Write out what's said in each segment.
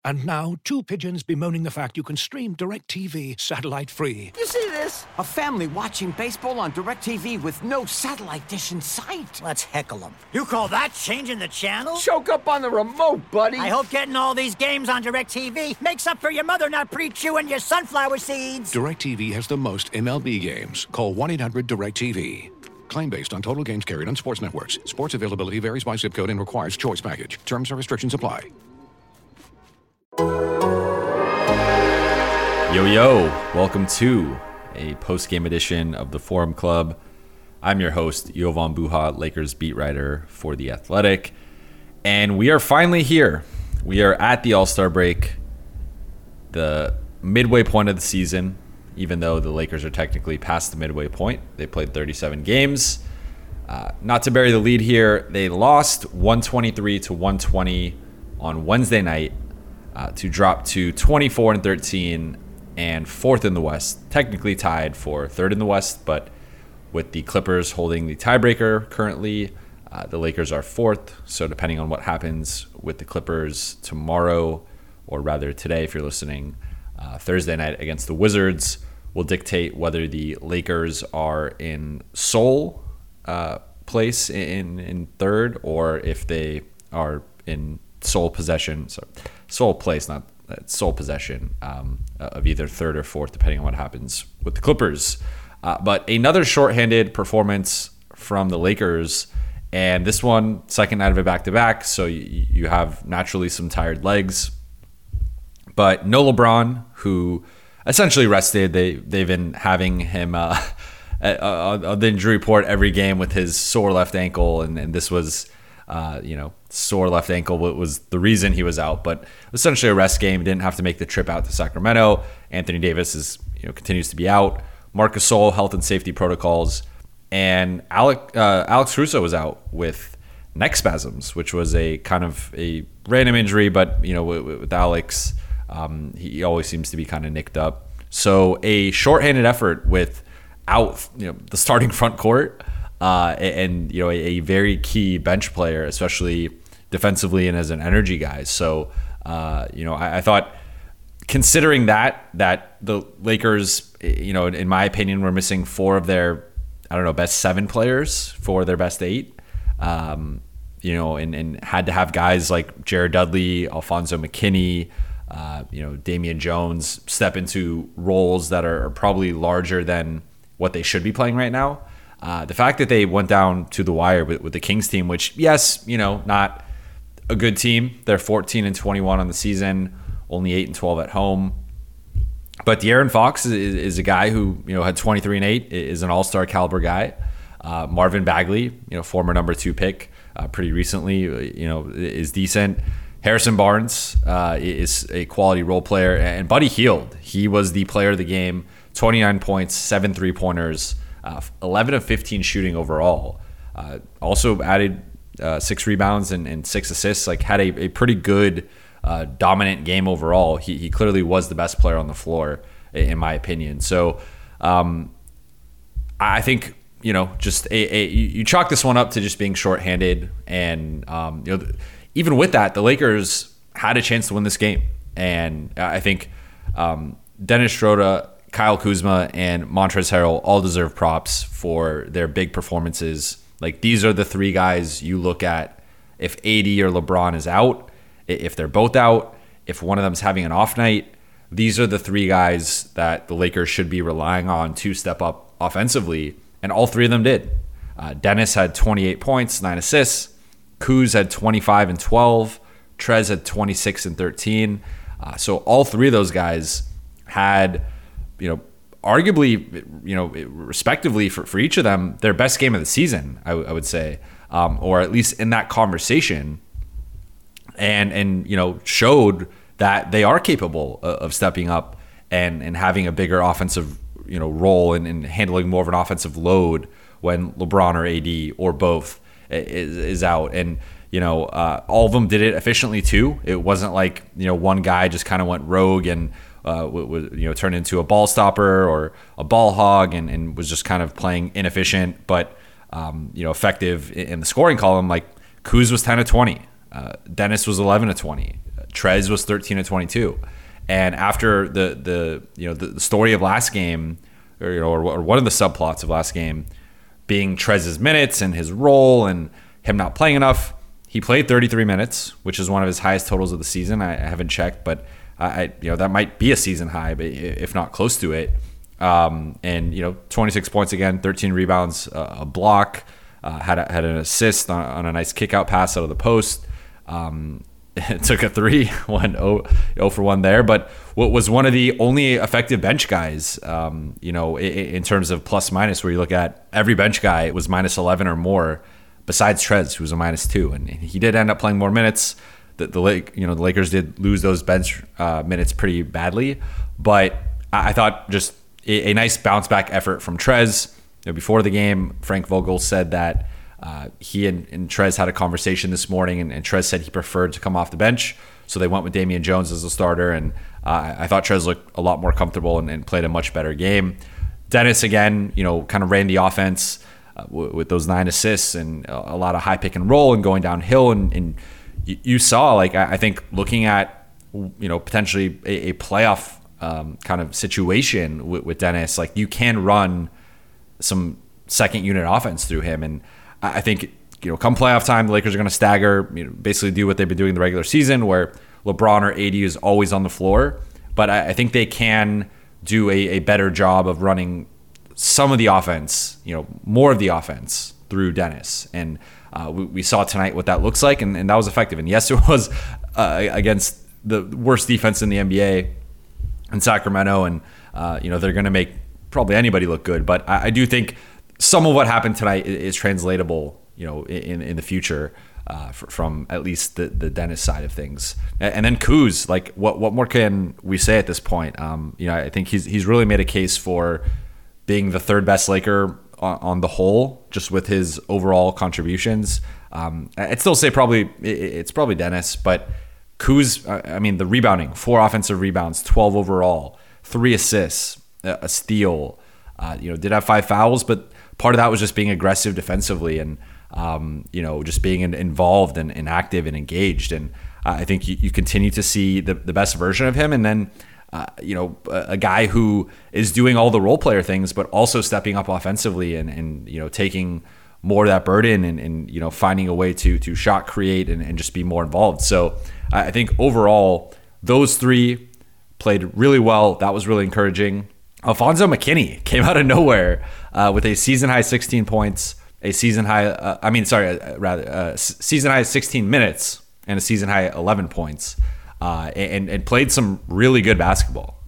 And now, two pigeons bemoaning the fact you can stream DirecTV satellite-free. You see this? A family watching baseball on DirecTV with no satellite dish in sight. Let's heckle them. You call that changing the channel? Choke up on the remote, buddy. I hope getting all these games on DirecTV makes up for your mother not pre-chewing your sunflower seeds. DirecTV has the most MLB games. Call 1-800-DirecTV. Claim based on total games carried on sports networks. Sports availability varies by zip code and requires choice package. Terms and restrictions apply. Yo, welcome to a post-game edition of the Forum Club. I'm your host, Jovan Buha, Lakers beat writer for The Athletic. And we are finally here. We are at the All-Star break, the midway point of the season, even though the Lakers are technically past the midway point. They played 37 games. Not to bury the lead here, they lost 123-120 on Wednesday night to drop to 24-13 and fourth in the West, technically tied for third in the West, but with the Clippers holding the tiebreaker currently, the Lakers are fourth. So depending on what happens with the Clippers tomorrow, or rather today if you're listening, Thursday night against the Wizards, will dictate whether the Lakers are in sole place in third, or if they are in sole possession, sole place, not sole possession of either third or fourth, depending on what happens with the Clippers. But another shorthanded performance from the Lakers, and this one, second night of a back-to-back, so you have naturally some tired legs. But no LeBron, who essentially rested. They've been having him on the injury report every game with his sore left ankle, and this was sore left ankle was the reason he was out, but essentially a rest game. Didn't have to make the trip out to Sacramento. Anthony Davis continues to be out. Marc Gasol, health and safety protocols, and Alex Russo was out with neck spasms, which was a kind of a random injury, but with Alex, he always seems to be kind of nicked up. So a shorthanded effort without the starting front court. And a very key bench player, especially defensively and as an energy guy. So I thought, considering that the Lakers, in my opinion, were missing four of their best seven players for their best eight, and had to have guys like Jared Dudley, Alfonso McKinney, Damian Jones step into roles that are probably larger than what they should be playing right now. The fact that they went down to the wire with the Kings team, which, yes, not a good team. They're 14-21 on the season, only 8-12 at home. But De'Aaron Fox is a guy who had 23-8, is an all-star caliber guy. Marvin Bagley, former number 2 pick, pretty recently, is decent. Harrison Barnes is a quality role player, and Buddy Hield, he was the player of the game. 29 points, 7 3-pointers. 11 of 15 shooting overall. Also added 6 rebounds and 6 assists. Had a pretty good dominant game overall. He clearly was the best player on the floor, in my opinion. So I think just you chalk this one up to just being shorthanded, and even with that, the Lakers had a chance to win this game, and I think Dennis Schroeder, Kyle Kuzma, and Montrezl Harrell all deserve props for their big performances. These are the three guys you look at if AD or LeBron is out, if they're both out, if one of them's having an off night. These are the three guys that the Lakers should be relying on to step up offensively, and all three of them did. Dennis had 28 points, 9 assists. Kuz had 25 and 12. Trez had 26 and 13. So all three of those guys had, arguably, respectively for each of them, their best game of the season, I would say, or at least in that conversation, and showed that they are capable of stepping up and having a bigger offensive, role and handling more of an offensive load when LeBron or AD or both is out. And all of them did it efficiently too. It wasn't like one guy just kind of went rogue and turned into a ball stopper or a ball hog and was just kind of playing inefficient, but effective in the scoring column. Like Kuz was 10 of 20, Dennis was 11 of 20, Trez was 13 of 22. And after the story of last game, or one of the subplots of last game, being Trez's minutes and his role and him not playing enough, he played 33 minutes, which is one of his highest totals of the season. I haven't checked, but that might be a season high, but if not close to it. And 26 points again, 13 rebounds, a block, had an assist on a nice kick out pass out of the post. Took a 3, went 0 for 1 there, but what was one of the only effective bench guys, in terms of plus minus, where you look at every bench guy was minus 11 or more, besides Trez, who was a minus 2, and he did end up playing more minutes. The Lakers did lose those bench minutes pretty badly, but I thought just a nice bounce back effort from Trez. Before the game, Frank Vogel said that he and Trez had a conversation this morning, and Trez said he preferred to come off the bench, so they went with Damian Jones as a starter, and I thought Trez looked a lot more comfortable and played a much better game. Dennis, again, kind of ran the offense with those 9 assists and a lot of high pick and roll and going downhill, and you saw, I think, looking at potentially a playoff kind of situation with Dennis, you can run some second unit offense through him, and I think come playoff time, the Lakers are going to stagger, basically do what they've been doing the regular season, where LeBron or AD is always on the floor, but I think they can do a better job of running some of the offense, more of the offense through Dennis, and we saw tonight what that looks like, and that was effective. And yes, it was against the worst defense in the NBA in Sacramento, and they're going to make probably anybody look good, but I do think some of what happened tonight is translatable, in the future, from at least the Dennis side of things. And then Kuz, what more can we say at this point? I think he's really made a case for being the third best Laker on the whole, just with his overall contributions. I'd still say it's probably Dennis, but Kuz, the rebounding, 4 offensive rebounds, 12 overall, 3 assists, a steal, did have 5 fouls, but part of that was just being aggressive defensively and, just being involved and active and engaged. And I think you continue to see the best version of him. And then, a guy who is doing all the role player things, but also stepping up offensively and taking more of that burden and finding a way to shot create and just be more involved. So I think overall, those 3 played really well. That was really encouraging. Alfonzo McKinnie came out of nowhere with a season-high 16 points, season-high 16 minutes, and a season-high 11 points, and played some really good basketball.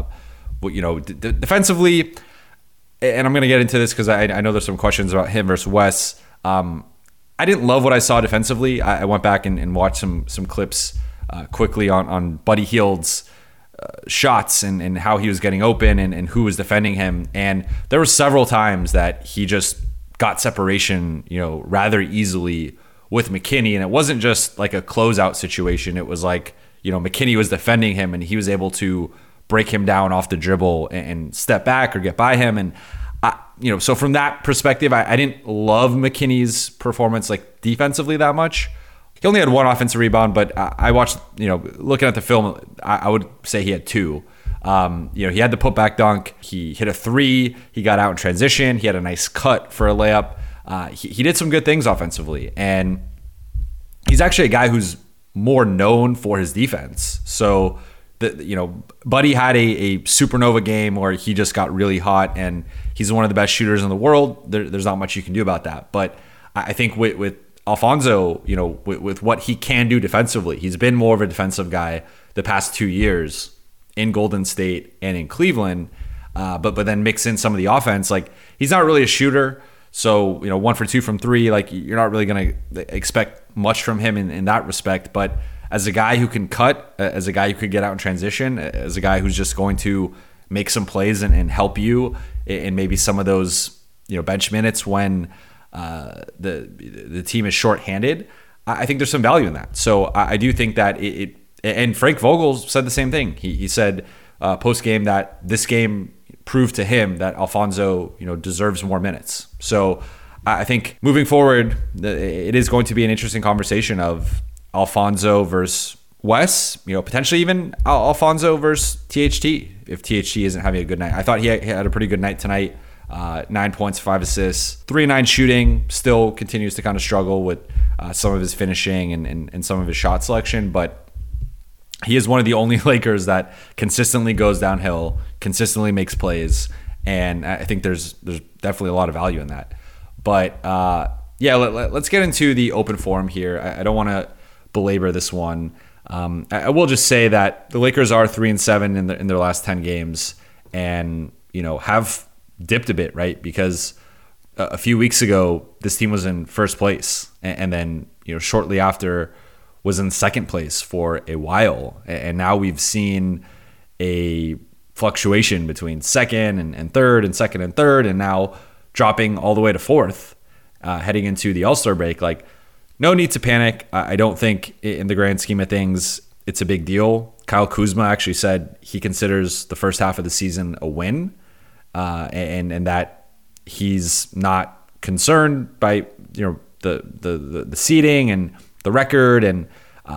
Defensively, and I'm going to get into this because I know there's some questions about him versus Wes. I didn't love what I saw defensively. I went back and watched some clips quickly on Buddy Hield's shots and how he was getting open and who was defending him. And there were several times that he just got separation, rather easily with McKinnie. And it wasn't just like a closeout situation. It was McKinnie was defending him and he was able to break him down off the dribble and step back or get by him. And, so from that perspective, I didn't love McKinnie's performance defensively that much. He only had 1 offensive rebound, but I watched, looking at the film, I would say he had 2. He had the putback dunk. He hit a 3. He got out in transition. He had a nice cut for a layup. He did some good things offensively. And he's actually a guy who's more known for his defense. So, Buddy had a supernova game where he just got really hot, and he's one of the best shooters in the world. There's not much you can do about that. But I think with Alfonso, with what he can do defensively, he's been more of a defensive guy the past 2 years in Golden State and in Cleveland, but then mix in some of the offense. He's not really a shooter, so 1 for 2 from 3. You're not really going to expect much from him in that respect. But as a guy who can cut, as a guy who could get out in transition, as a guy who's just going to make some plays and help you in maybe some of those bench minutes when the team is shorthanded, I think there's some value in that. So I do think that and Frank Vogel said the same thing. He said post game that this game proved to him that Alfonso deserves more minutes. So I think moving forward, it is going to be an interesting conversation of Alfonso versus Wes, potentially even Alfonso versus THT if THT isn't having a good night. I thought he had a pretty good night tonight. 9 points, 5 assists, 3-9 shooting. Still continues to kind of struggle with some of his finishing and some of his shot selection, but he is one of the only Lakers that consistently goes downhill, consistently makes plays, and I think there's definitely a lot of value in that. But let's get into the open forum here. I don't want to belabor this one. I will just say that the Lakers are 3-7 in their last 10 games, and have dipped a bit, right? Because a few weeks ago, this team was in first place, and then shortly after was in second place for a while, and now we've seen a fluctuation between second and third, and second and third, and now dropping all the way to fourth, heading into the All-Star break. Like, no need to panic. I don't think in the grand scheme of things it's a big deal. Kyle Kuzma actually said he considers the first half of the season a win, and that he's not concerned by the seeding and the record, and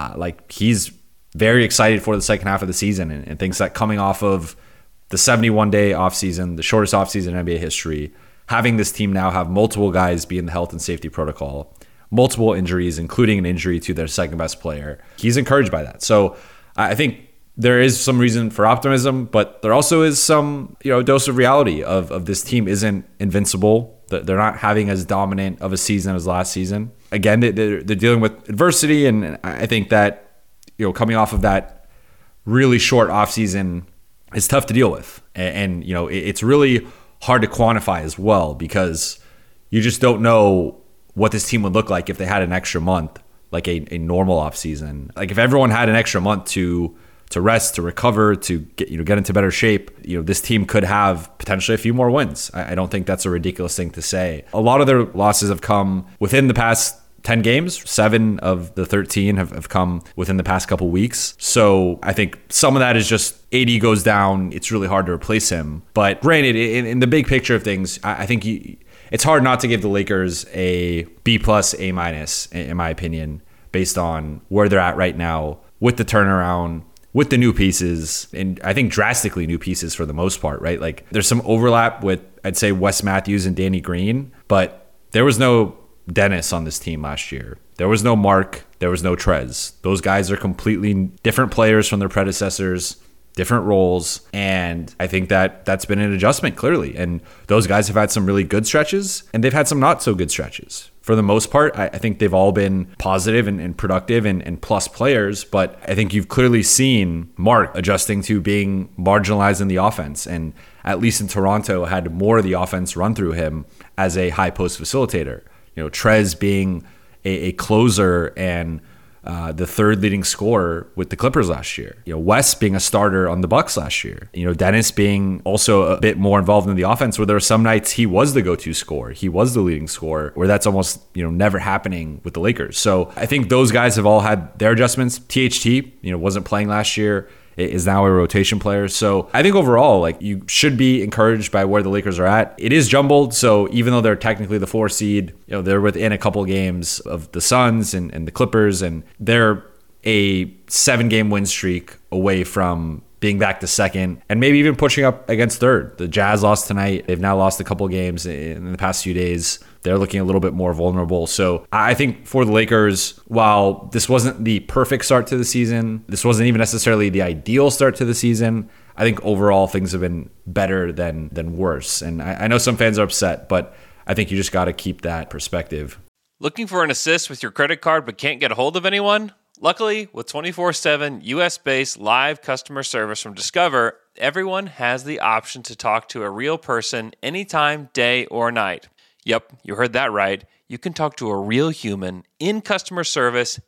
he's very excited for the second half of the season, and thinks that coming off of the 71-day offseason, the shortest offseason in NBA history, having this team now have multiple guys be in the health and safety protocol, multiple injuries, including an injury to their second best player, he's encouraged by that. So I think there is some reason for optimism, but there also is some dose of reality of this team isn't invincible. They're not having as dominant of a season as last season. Again, they're dealing with adversity, and I think that coming off of that really short offseason is tough to deal with. And it's really hard to quantify as well, because you just don't know what this team would look like if they had an extra month, like a normal offseason. Like if everyone had an extra month to rest, to recover, to get into better shape, this team could have potentially a few more wins. I don't think that's a ridiculous thing to say. A lot of their losses have come within the past 10 games. 7 of the 13 have come within the past couple weeks. So I think some of that is just AD goes down. It's really hard to replace him. But granted, in the big picture of things, I think it's hard not to give the Lakers a B+, A-, in my opinion, based on where they're at right now with the turnaround, with the new pieces, and I think drastically new pieces for the most part, right? Like there's some overlap with, I'd say, Wes Matthews and Danny Green, but there was no Dennis on this team last year. There was no Mark. There was no Trez. Those guys are completely different players from their predecessors, different roles, and I think that that's been an adjustment, clearly. And those guys have had some really good stretches, and they've had some not so good stretches. For the most part, I think they've all been positive and productive and plus players, but I think you've clearly seen Mark adjusting to being marginalized in the offense, and at least in Toronto had more of the offense run through him as a high post facilitator. Trez being a closer and the third leading scorer with the Clippers last year. Wes being a starter on the Bucks last year. Dennis being also a bit more involved in the offense, where there were some nights he was the go-to scorer. He was the leading scorer, where that's almost never happening with the Lakers. So I think those guys have all had their adjustments. THT wasn't playing last year, is now a rotation player. So I think overall, you should be encouraged by where the Lakers are at. It is jumbled, so even though they're technically the 4 seed, they're within a couple games of the Suns and the Clippers, and they're a 7-game win streak away from being back to second and maybe even pushing up against third. The Jazz lost tonight. They've now lost a couple games in the past few days. They're looking a little bit more vulnerable. So I think for the Lakers, while this wasn't the perfect start to the season, this wasn't even necessarily the ideal start to the season, I think overall things have been better than worse. And I know some fans are upset, but I think you just got to keep that perspective. Looking for an assist with your credit card but can't get a hold of anyone? Luckily, with 24/7 US-based live customer service from Discover, everyone has the option to talk to a real person anytime, day or night. Yep, you heard that right. You can talk to a real human in customer service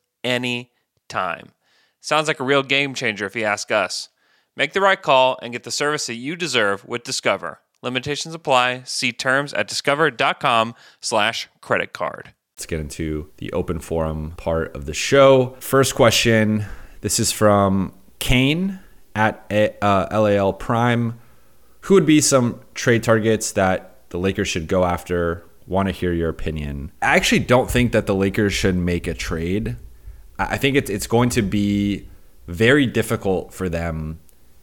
anytime. Sounds like a real game changer if you ask us. Make the right call and get the service that you deserve with Discover. Limitations apply. See terms at discover.com/creditcard. Let's get into the open forum part of the show. First question. This is from Kane at LAL Prime. Who would be some trade targets that the Lakers should go after? Want to hear your opinion. I actually don't think that the Lakers should make a trade. I think it's going to be very difficult for them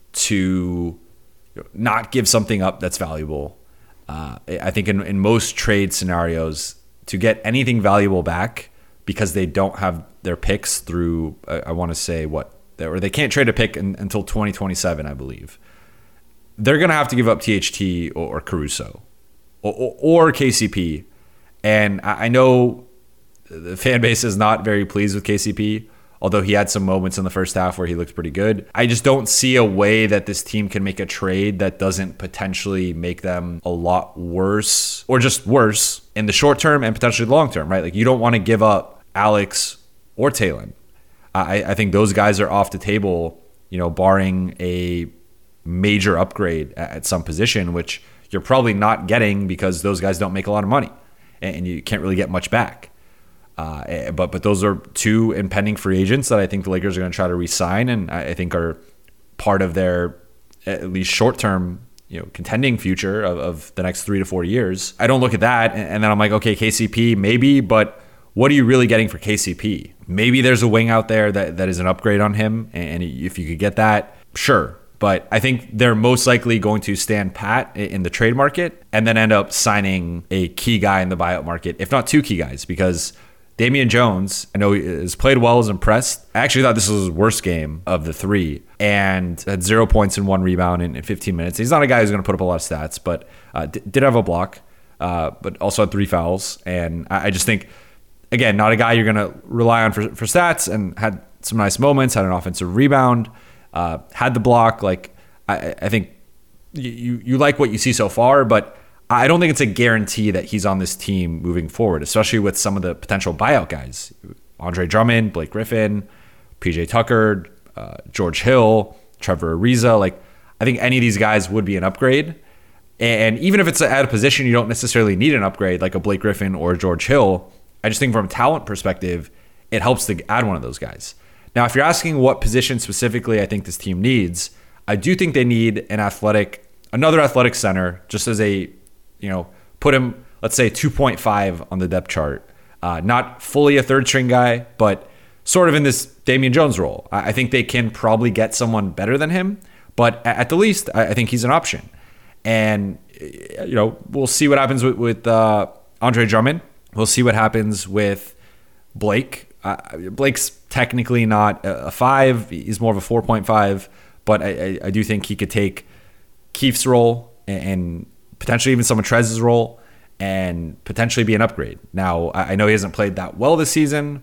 to not give something up that's valuable. I think in most trade scenarios, to get anything valuable back because they don't have their picks through, I want to say or they can't trade a pick until 2027, I believe. They're going to have to give up THT or Caruso or KCP. And I know the fan base is not very pleased with KCP, although he had some moments in the first half where he looked pretty good. I just don't see a way that this team can make a trade that doesn't potentially make them a lot worse, or just worse in the short term and potentially the long term, right? Like, you don't want to give up Alex or Talen. I think those guys are off the table, barring a major upgrade at some position, which you're probably not getting because those guys don't make a lot of money and you can't really get much back. But those are two impending free agents that I think the Lakers are going to try to re-sign, and I think are part of their at least short-term, contending future of the next 3 to 4 years. I don't look at that and then I'm like, okay, KCP maybe, but what are you really getting for KCP? Maybe there's a wing out there that is an upgrade on him, and if you could get that, sure. But I think they're most likely going to stand pat in the trade market and then end up signing a key guy in the buyout market, if not two key guys, because Damian Jones, I know, has played well, is impressed. I actually thought this was his worst game of the three and had 0 points and 1 rebound in 15 minutes. He's not a guy who's going to put up a lot of stats, but did have a block, but also had 3 fouls. And I just think, again, not a guy you're going to rely on for stats, and had some nice moments, had an offensive rebound, had the block. Like, I think you like what you see so far, but I don't think it's a guarantee that he's on this team moving forward, especially with some of the potential buyout guys. Andre Drummond, Blake Griffin, PJ Tucker, George Hill, Trevor Ariza. Like, I think any of these guys would be an upgrade. And even if it's at a position you don't necessarily need an upgrade, like a Blake Griffin or George Hill, I just think from a talent perspective, it helps to add one of those guys. Now, if you're asking what position specifically I think this team needs, I do think they need another athletic center, just as a, put him, let's say 2.5 on the depth chart. Not fully a third string guy, but sort of in this Damian Jones role. I think they can probably get someone better than him, but at the least, I think he's an option. And, we'll see what happens with Andre Drummond. We'll see what happens with Blake. Blake's technically not a 5. He's more of a 4.5, but I do think he could take Keith's role and potentially even some of Trez's role and potentially be an upgrade. Now, I know he hasn't played that well this season.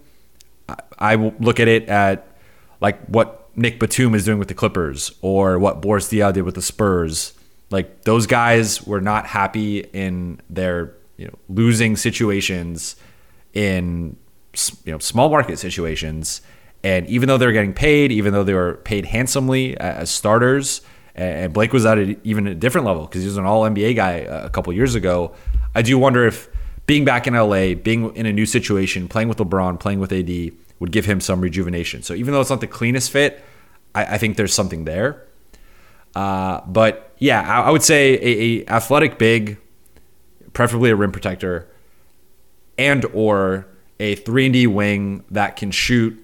I will look at it at like what Nick Batum is doing with the Clippers or what Boris Diaw did with the Spurs. Like, those guys were not happy in their losing situations in small market situations. And even though they're getting paid, even though they were paid handsomely as starters, and Blake was at even a different level because he was an all-NBA guy a couple years ago, I do wonder if being back in LA, being in a new situation, playing with LeBron, playing with AD, would give him some rejuvenation. So even though it's not the cleanest fit, I think there's something there. But yeah, I would say a athletic big, preferably a rim protector, and or a 3-and-D wing that can shoot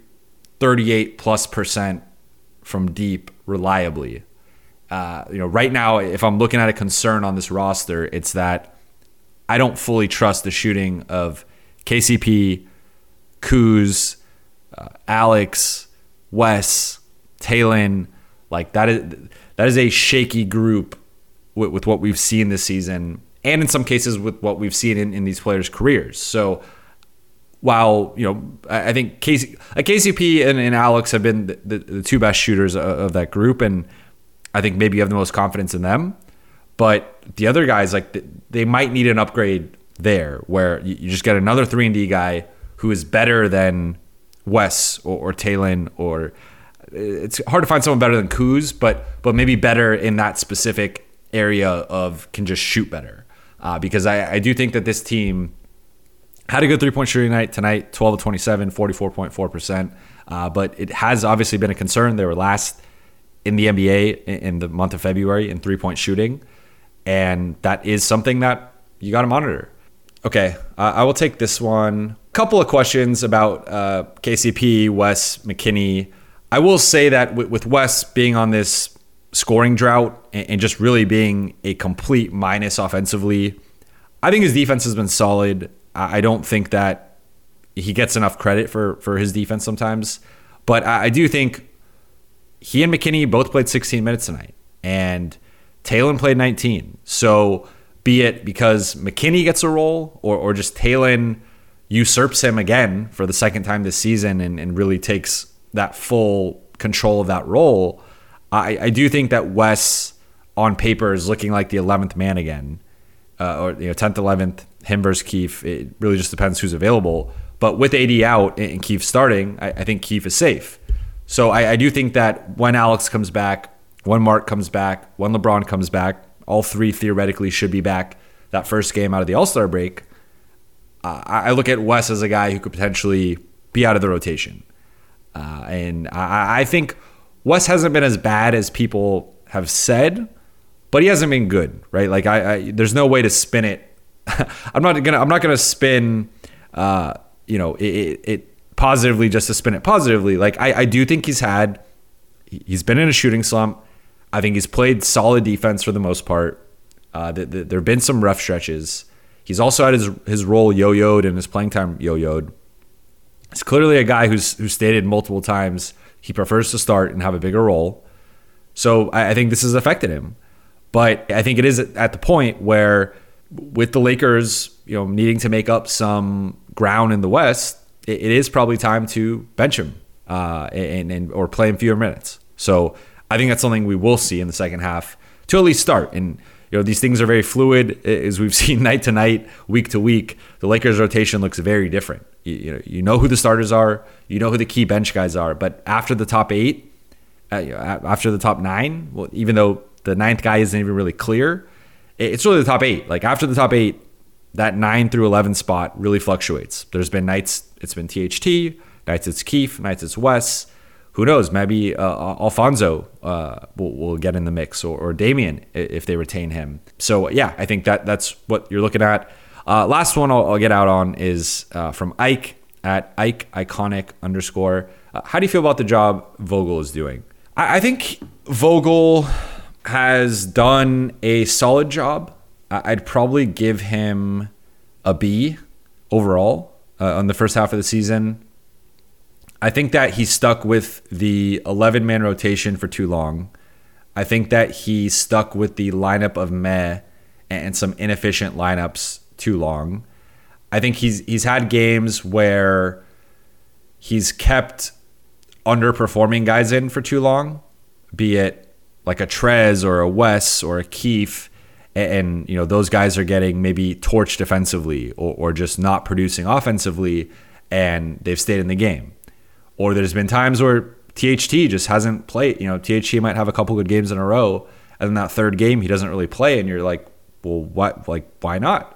38+% from deep reliably. Right now, if I'm looking at a concern on this roster, it's that I don't fully trust the shooting of KCP, Kuz, Alex, Wes, Talen. Like, that is a shaky group with what we've seen this season, and in some cases with what we've seen in these players' careers. So while, I think KCP and Alex have been the two best shooters of that group, and I think maybe you have the most confidence in them. But the other guys, like, they might need an upgrade there, where you just get another 3-and-D guy who is better than Wes or Talen, or it's hard to find someone better than Kuz, but maybe better in that specific area of can just shoot better. Because I do think that this team had a good three-point shooting night tonight, 12 of 27, 44.4%. But it has obviously been a concern. They were last in the NBA in the month of February in three-point shooting. And that is something that you got to monitor. Okay, I will take this one. Couple of questions about KCP, Wes, McKinney. I will say that with Wes being on this scoring drought and just really being a complete minus offensively, I think his defense has been solid. I don't think that he gets enough credit for his defense sometimes. But I do think he and McKinney both played 16 minutes tonight. And Taylen played 19. So be it because McKinney gets a role or just Taylen usurps him again for the second time this season and really takes that full control of that role, I do think that Wes on paper is looking like the 11th man again. Or 10th, 11th, him versus Keefe. It really just depends who's available. But with AD out and Keefe starting, I think Keefe is safe. So I do think that when Alex comes back, when Mark comes back, when LeBron comes back, all three theoretically should be back that first game out of the All-Star break. I look at Wes as a guy who could potentially be out of the rotation. And I think Wes hasn't been as bad as people have said, but he hasn't been good, right? Like there's no way to spin it. I'm not gonna spin, it positively just to spin it positively. Like I do think he's been in a shooting slump. I think he's played solid defense for the most part. There have been some rough stretches. He's also had his role yo-yoed and his playing time yo-yoed. He's clearly a guy who's stated multiple times he prefers to start and have a bigger role. So I think this has affected him. But I think it is at the point where with the Lakers, needing to make up some ground in the West, it is probably time to bench him or play him fewer minutes. So I think that's something we will see in the second half to at least start. And these things are very fluid, as we've seen night to night, week to week. The Lakers' rotation looks very different. You know who the starters are, you know who the key bench guys are. But after the top 8, after the top 9, well, even though the 9th guy isn't even really clear, it's really the top 8. Like after the top 8, that 9 through 11 spot really fluctuates. There's been nights it's been THT, nights it's Keefe, nights it's Wes. Who knows? Maybe Alfonso will get in the mix, or Damian if they retain him. So yeah, I think that's what you're looking at. Last one I'll get out on is from Ike at Ike Iconic _. How do you feel about the job Vogel is doing? I think Vogel has done a solid job. I'd probably give him a B overall on the first half of the season. I think that he stuck with the 11-man rotation for too long. I think that he stuck with the lineup of meh and some inefficient lineups too long. I think he's had games where he's kept underperforming guys in for too long, be it like a Trez or a Wes or a Keefe, and those guys are getting maybe torched defensively or just not producing offensively, and they've stayed in the game. Or there's been times where THT just hasn't played. THT might have a couple good games in a row, and then that third game he doesn't really play, and you're like, well, what? Like, why not?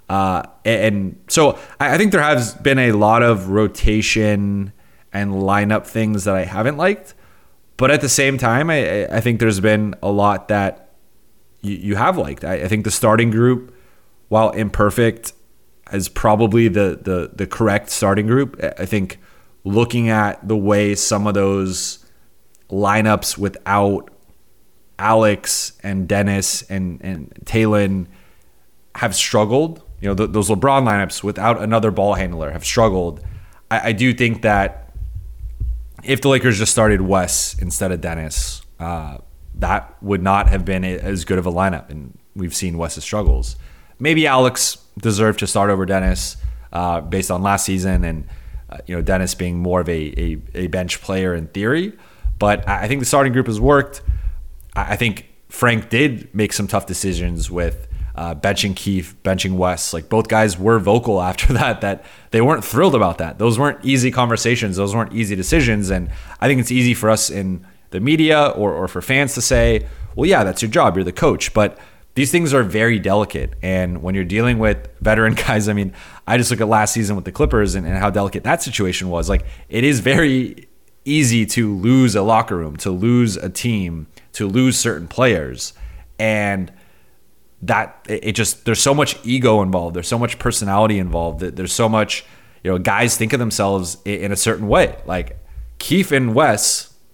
And so I think there has been a lot of rotation and lineup things that I haven't liked, but at the same time, I think there's been a lot that you have liked. I think the starting group, while imperfect, is probably the correct starting group. I think looking at the way some of those lineups without Alex and Dennis and Taylen have struggled, those LeBron lineups without another ball handler have struggled. I do think that if the Lakers just started Wes instead of Dennis, that would not have been as good of a lineup, and we've seen Wes's struggles. Maybe Alex deserved to start over Dennis based on last season and Dennis being more of a bench player in theory. But I think the starting group has worked. I think Frank did make some tough decisions with benching Keefe, benching Wes. Like both guys were vocal after that they weren't thrilled about that. Those weren't easy conversations. Those weren't easy decisions. And I think it's easy for us in the media or for fans to say, well, yeah, that's your job. You're the coach. But these things are very delicate. And when you're dealing with veteran guys, I mean, I just look at last season with the Clippers and how delicate that situation was. Like, it is very easy to lose a locker room, to lose a team, to lose certain players. And that there's so much ego involved. There's so much personality involved. There's so much, guys think of themselves in a certain way. Like Keefe and Wes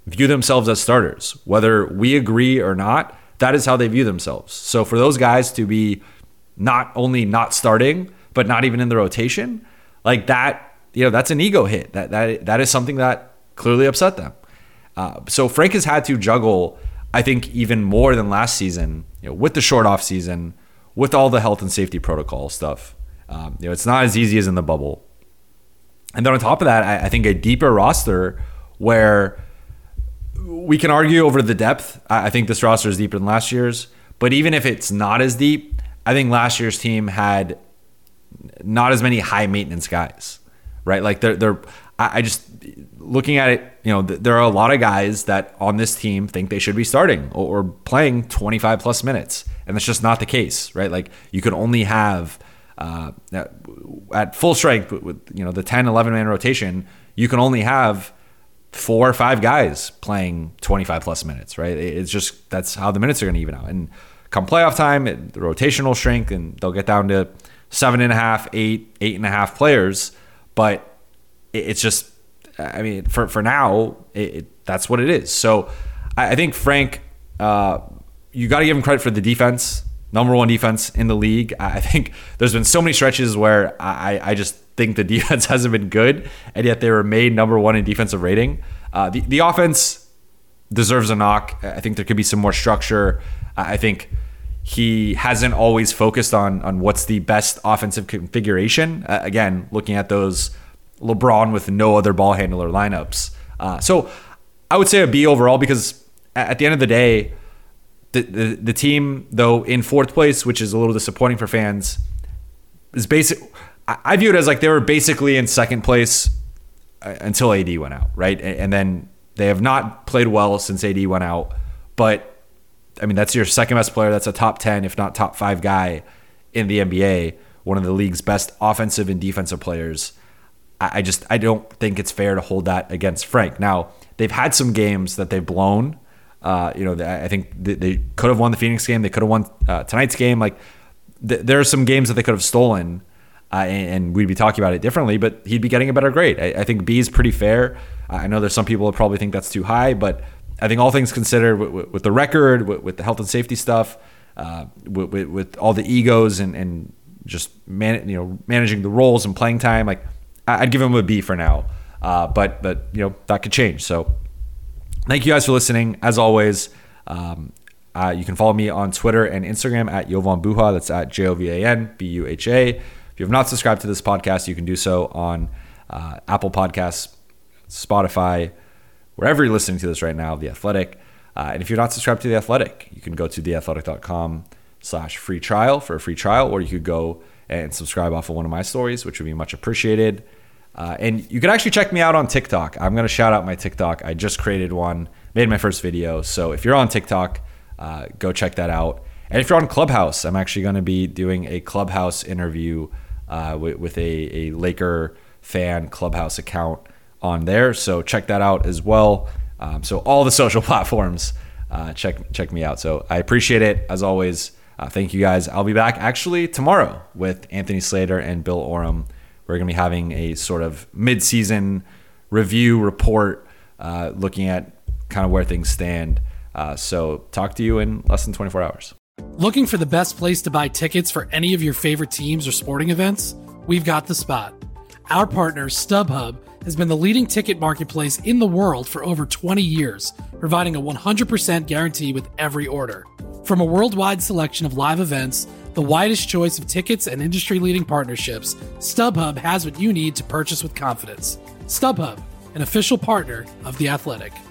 view themselves as starters. Whether we agree or not, that is how they view themselves. So for those guys to be not only not starting, but not even in the rotation, like that, that's an ego hit. That is something that clearly upset them. So Frank has had to juggle, I think, even more than last season, with the short off season, with all the health and safety protocol stuff. It's not as easy as in the bubble. And then on top of that, I think a deeper roster where we can argue over the depth. I think this roster is deeper than last year's, but even if it's not as deep, I think last year's team had not as many high maintenance guys, right? Like I just looking at it, there are a lot of guys that on this team think they should be starting or playing 25 plus minutes. And that's just not the case, right? Like you could only have at full strength with the 10, 11 man rotation, you can only have 4 or 5 guys playing 25 plus minutes, right? It's just, that's how the minutes are going to even out. And come playoff time, the rotation will shrink and they'll get down to 7.5, 8, 8.5 players. But it's just, I mean, for now, that's what it is. So I think Frank, you got to give him credit for the defense, number 1 defense in the league. I think there's been so many stretches where I just think the defense hasn't been good, and yet they were made number 1 in defensive rating. The offense deserves a knock. I think there could be some more structure. I think he hasn't always focused on what's the best offensive configuration. Again, looking at those LeBron with no other ball handler lineups. So I would say a B overall, because at the end of the day, the team, though in 4th place, which is a little disappointing for fans, is basic. I view it as like they were basically in 2nd place until AD went out, right? And then they have not played well since AD went out. But I mean, that's your 2nd best player. That's a top 10, if not top 5 guy in the NBA, one of the league's best offensive and defensive players. I don't think it's fair to hold that against Frank. Now, they've had some games that they've blown. I think they could have won the Phoenix game. They could have won tonight's game. Like there are some games that they could have stolen, and we'd be talking about it differently, but he'd be getting a better grade. I think B is pretty fair. I know there's some people that probably think that's too high, but I think all things considered, with the record, with the health and safety stuff, with all the egos and just managing the roles and playing time, like I'd give him a B for now. But that could change. So thank you guys for listening. As always, you can follow me on Twitter and Instagram at Jovan Buha. That's at JOVAN BUHA. If you have not subscribed to this podcast, you can do so on Apple Podcasts, Spotify, wherever you're listening to this right now, The Athletic. And if you're not subscribed to The Athletic, you can go to theathletic.com/free trial for a free trial, or you could go and subscribe off of one of my stories, which would be much appreciated. And you can actually check me out on TikTok. I'm going to shout out my TikTok. I just created one, made my first video. So if you're on TikTok, go check that out. And if you're on Clubhouse, I'm actually going to be doing a Clubhouse interview with a Laker fan Clubhouse account on there. So check that out as well. So all the social platforms, check me out. So I appreciate it. As always, thank you guys. I'll be back actually tomorrow with Anthony Slater and Bill Oram. We're going to be having a sort of mid-season review report, looking at kind of where things stand. So talk to you in less than 24 hours. Looking for the best place to buy tickets for any of your favorite teams or sporting events? We've got the spot. Our partner, StubHub, has been the leading ticket marketplace in the world for over 20 years, providing a 100% guarantee with every order. From a worldwide selection of live events, the widest choice of tickets and industry-leading partnerships, StubHub has what you need to purchase with confidence. StubHub, an official partner of The Athletic.